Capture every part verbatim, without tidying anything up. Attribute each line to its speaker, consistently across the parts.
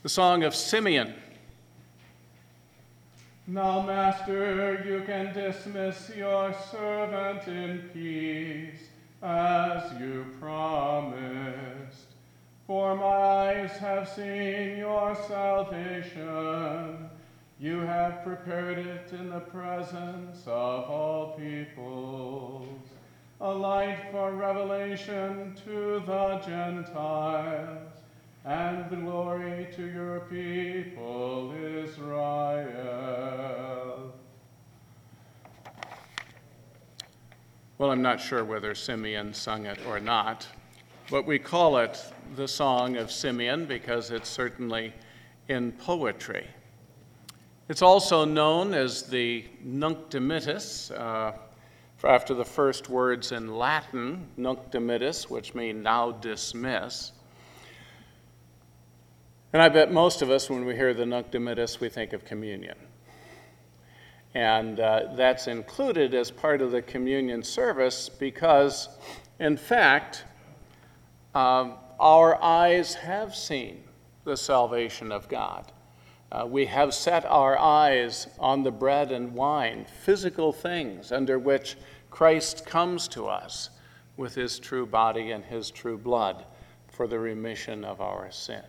Speaker 1: the song of Simeon.
Speaker 2: Now, Master, you can dismiss your servant in peace, as you promised. For my eyes have seen your salvation. You have prepared it in the presence of all peoples, a light for revelation to the Gentiles, and glory to your people Israel.
Speaker 1: Well, I'm not sure whether Simeon sung it or not, but we call it the Song of Simeon because it's certainly in poetry. It's also known as the Nunc Dimittis, uh, after the first words in Latin, Nunc Dimittis, which mean now dismiss. And I bet most of us, when we hear the Nunc Dimittis, we think of communion. And uh, that's included as part of the communion service because, in fact, uh, our eyes have seen the salvation of God. Uh, we have set our eyes on the bread and wine, physical things under which Christ comes to us with his true body and his true blood for the remission of our sins.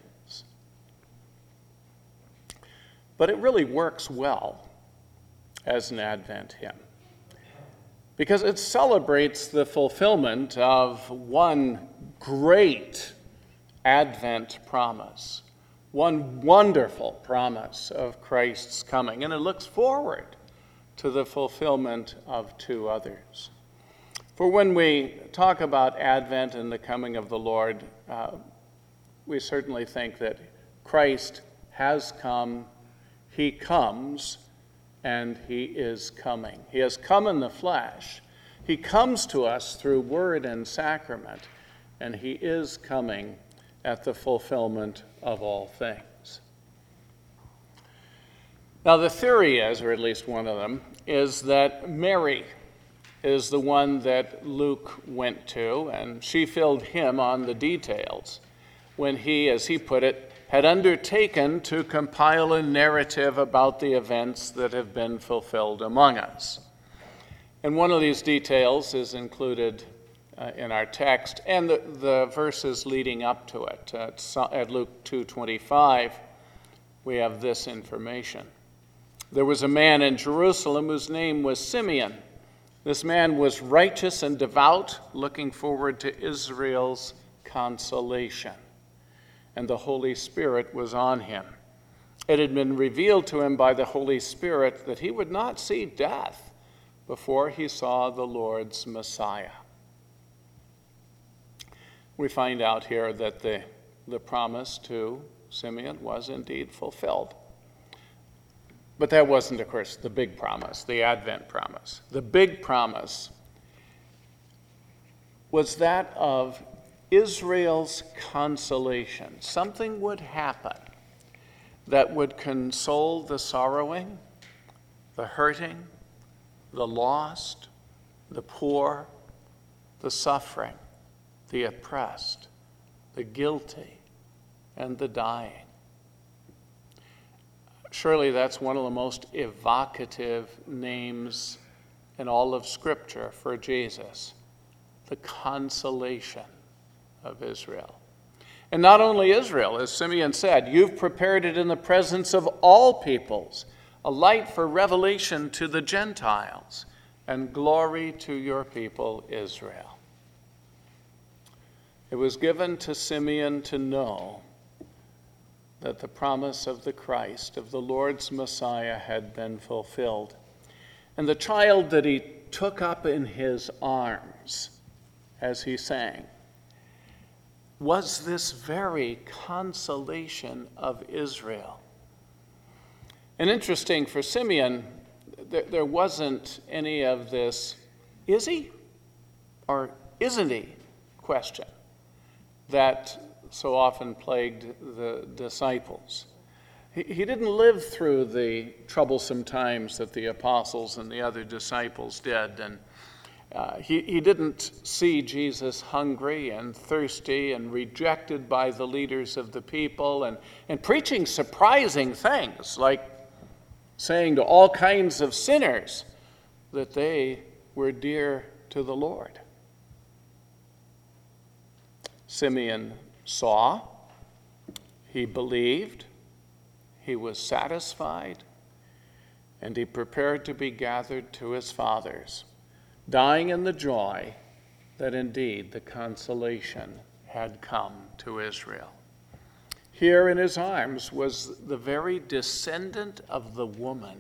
Speaker 1: But it really works well as an Advent hymn because it celebrates the fulfillment of one great Advent promise, one wonderful promise of Christ's coming, and it looks forward to the fulfillment of two others. For when we talk about Advent and the coming of the Lord, uh, we certainly think that Christ has come, he comes, and he is coming. He has come in the flesh. He comes to us through word and sacrament, and he is coming at the fulfillment of all things. Now, the theory is, or at least one of them, is that Mary is the one that Luke went to, and she filled him on the details when he, as he put it, had undertaken to compile a narrative about the events that have been fulfilled among us. And one of these details is included uh, in our text and the, the verses leading up to it. At, at Luke two twenty-five, we have this information. There was a man in Jerusalem whose name was Simeon. This man was righteous and devout, looking forward to Israel's consolation. And the Holy Spirit was on him. It had been revealed to him by the Holy Spirit that he would not see death before he saw the Lord's Messiah. We find out here that the, the promise to Simeon was indeed fulfilled. But that wasn't, of course, the big promise, the Advent promise. The big promise was that of Israel's consolation. Something would happen that would console the sorrowing, the hurting, the lost, the poor, the suffering, the oppressed, the guilty, and the dying. Surely that's one of the most evocative names in all of Scripture for Jesus, the consolation of Israel. And not only Israel, as Simeon said, you've prepared it in the presence of all peoples, a light for revelation to the Gentiles, and glory to your people Israel. It was given to Simeon to know that the promise of the Christ, of the Lord's Messiah, had been fulfilled. And the child that he took up in his arms as he sang was this very consolation of Israel. And interesting for Simeon, there, there wasn't any of this, is he or isn't he question that so often plagued the disciples. He, he didn't live through the troublesome times that the apostles and the other disciples did. And Uh, he, he didn't see Jesus hungry and thirsty and rejected by the leaders of the people and, and preaching surprising things, like saying to all kinds of sinners that they were dear to the Lord. Simeon saw, he believed, he was satisfied, and he prepared to be gathered to his fathers, dying in the joy that indeed the consolation had come to Israel. Here in his arms was the very descendant of the woman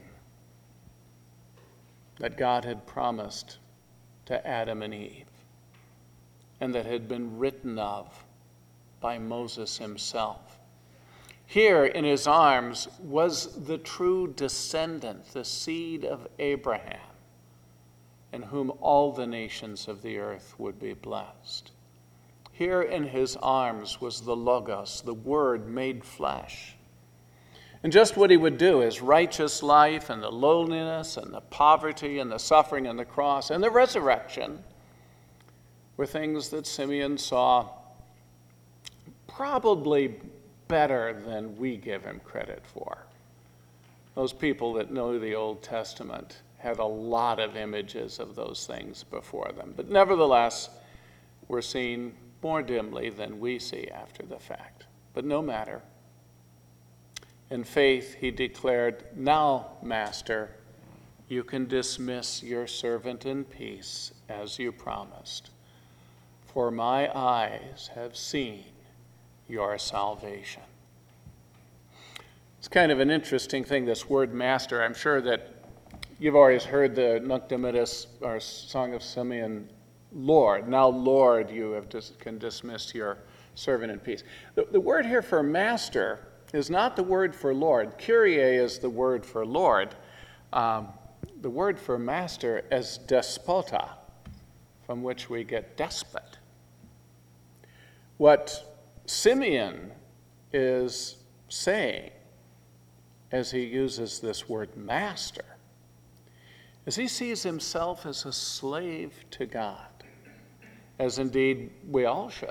Speaker 1: that God had promised to Adam and Eve, and that had been written of by Moses himself. Here in his arms was the true descendant, the seed of Abraham, in whom all the nations of the earth would be blessed. Here in his arms was the Logos, the Word made flesh. And just what he would do, his righteous life and the lowliness and the poverty and the suffering and the cross and the resurrection, were things that Simeon saw probably better than we give him credit for. Those people that know the Old Testament had a lot of images of those things before them, but nevertheless were seen more dimly than we see after the fact. But no matter. In faith, he declared, "Now, Master, you can dismiss your servant in peace as you promised. For my eyes have seen your salvation." It's kind of an interesting thing, this word master. I'm sure that you've always heard the Nunc Dimittis, or Song of Simeon, Lord. Now, Lord, you have dis- can dismiss your servant in peace. The, the word here for master is not the word for Lord. Kyrie is the word for Lord. Um, the word for master is despota, from which we get despot. What Simeon is saying as he uses this word master is he sees himself as a slave to God, as indeed we all should,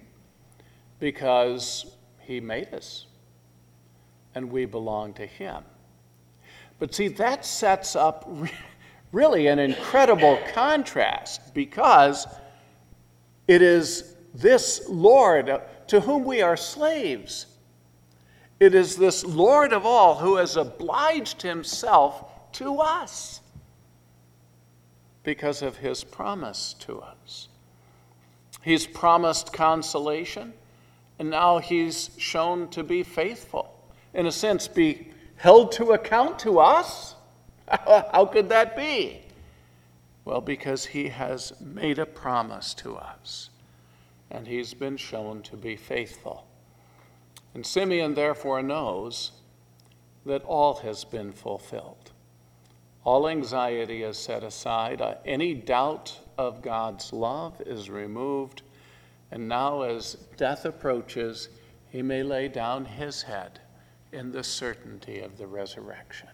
Speaker 1: because he made us and we belong to him. But see, that sets up re- really an incredible contrast, because it is this Lord to whom we are slaves. It is this Lord of all who has obliged himself to us because of his promise to us. He's promised consolation, and now he's shown to be faithful. In a sense, be held to account to us? How could that be? Well, because he has made a promise to us, and he's been shown to be faithful. And Simeon therefore knows that all has been fulfilled. All anxiety is set aside. Uh, any doubt of God's love is removed. And now as death approaches, he may lay down his head in the certainty of the resurrection.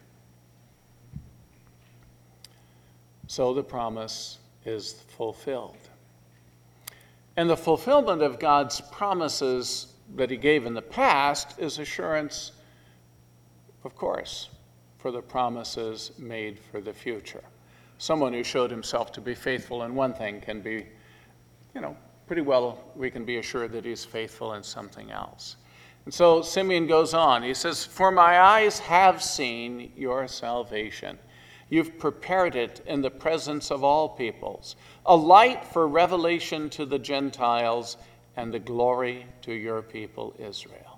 Speaker 1: So the promise is fulfilled. And the fulfillment of God's promises that he gave in the past is assurance, of course, for the promises made for the future. Someone who showed himself to be faithful in one thing can be, you know, pretty well, we can be assured that he's faithful in something else. And so Simeon goes on. He says, "For my eyes have seen your salvation. You've prepared it in the presence of all peoples, a light for revelation to the Gentiles and the glory to your people Israel."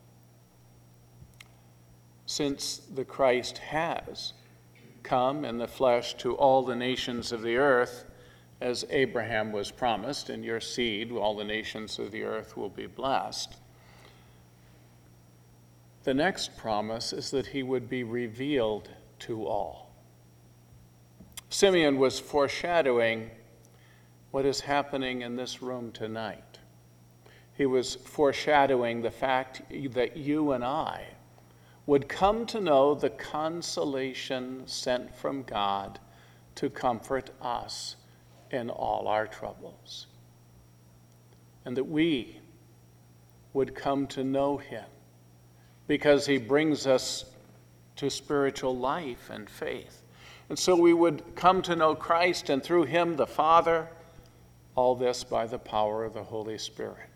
Speaker 1: Since the Christ has come in the flesh to all the nations of the earth, as Abraham was promised, in your seed all the nations of the earth will be blessed, the next promise is that he would be revealed to all. Simeon was foreshadowing what is happening in this room tonight. He was foreshadowing the fact that you and I would come to know the consolation sent from God to comfort us in all our troubles, and that we would come to know him because he brings us to spiritual life and faith. And so we would come to know Christ, and through him the Father, all this by the power of the Holy Spirit.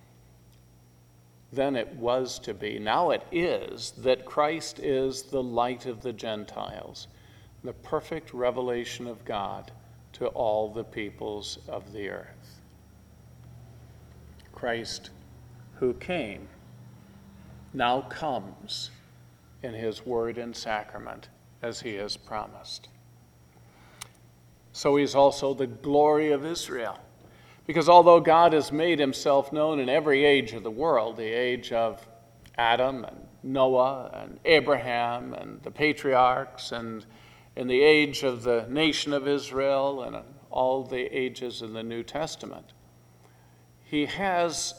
Speaker 1: Then it was to be, now it is, that Christ is the light of the Gentiles, the perfect revelation of God to all the peoples of the earth. Christ, who came, now comes in his word and sacrament as he has promised. So he's also the glory of Israel, because although God has made himself known in every age of the world, the age of Adam and Noah and Abraham and the patriarchs, and in the age of the nation of Israel and all the ages in the New Testament, he has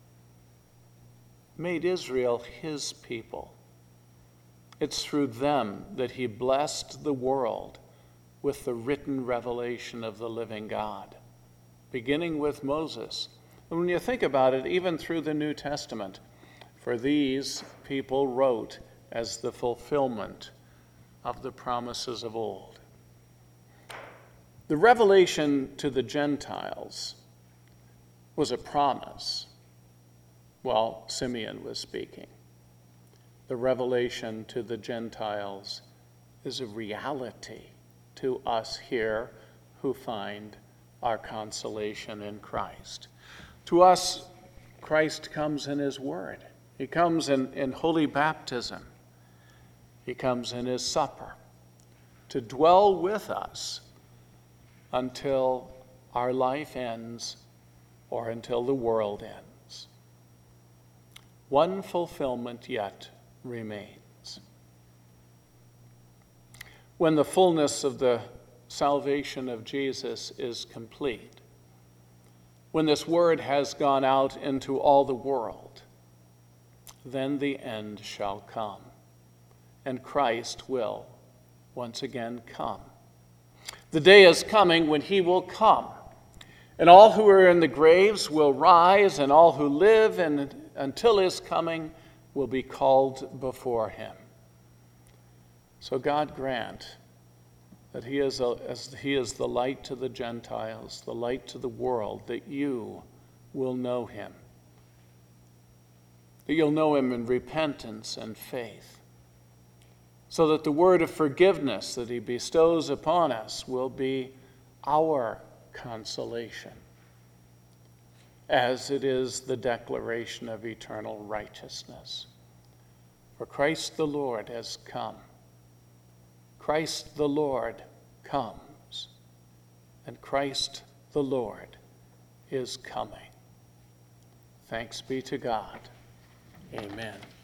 Speaker 1: made Israel his people. It's through them that he blessed the world with the written revelation of the living God, beginning with Moses. And when you think about it, even through the New Testament, for these people wrote as the fulfillment of the promises of old. The revelation to the Gentiles was a promise while Simeon was speaking. The revelation to the Gentiles is a reality to us here who find our consolation in Christ. To us, Christ comes in his word. He comes in, in holy baptism. He comes in his supper to dwell with us until our life ends or until the world ends. One fulfillment yet remains. When the fullness of the salvation of Jesus is complete, when this word has gone out into all the world, then the end shall come, and Christ will once again come. The day is coming when he will come, and all who are in the graves will rise, and all who live and until his coming will be called before him. So God grant that he is, a, as he is the light to the Gentiles, the light to the world, that you will know him, that you'll know him in repentance and faith, so that the word of forgiveness that he bestows upon us will be our consolation, as it is the declaration of eternal righteousness. For Christ the Lord has come. Christ the Lord comes, and Christ the Lord is coming. Thanks be to God. Amen.